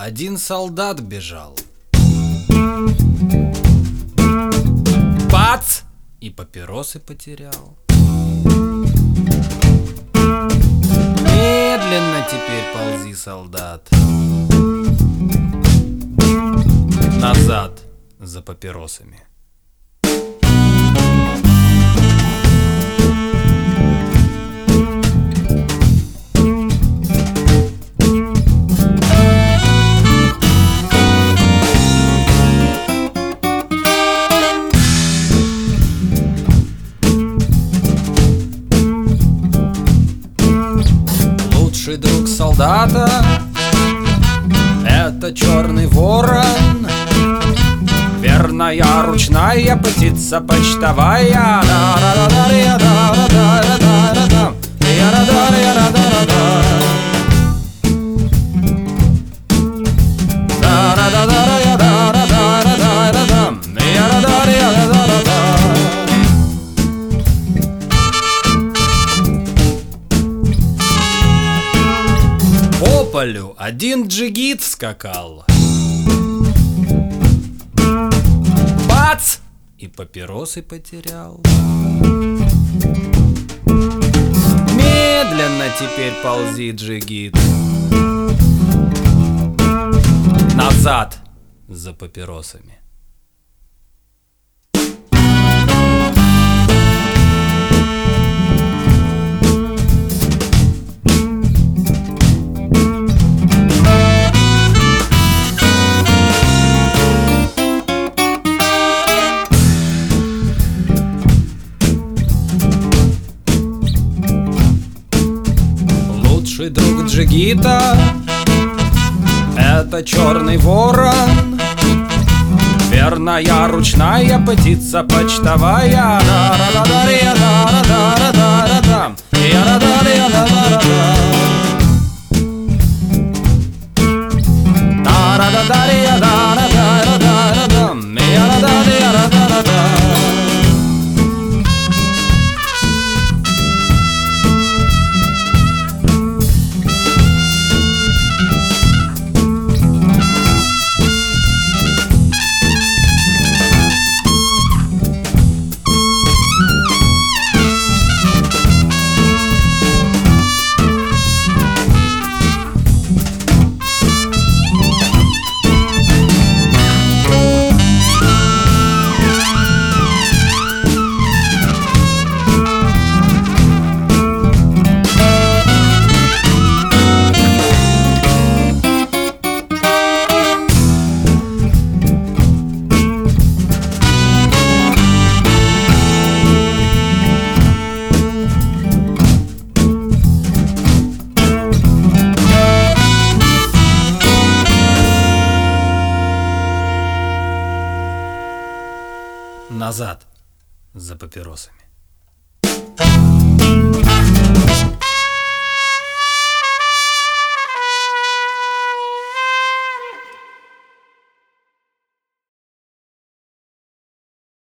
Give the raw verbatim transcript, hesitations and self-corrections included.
один солдат бежал. Бац! И папиросы потерял. Медленно теперь ползи, солдат, назад за папиросами. Лучший друг солдата — это черный ворон, верная ручная птица почтовая. По полю один джигит скакал. Бац! И папиросы потерял. Медленно теперь ползи, джигит, назад за папиросами. Лучший друг джигита — это черный ворон, верная ручная птица почтовая. Назад за папиросами.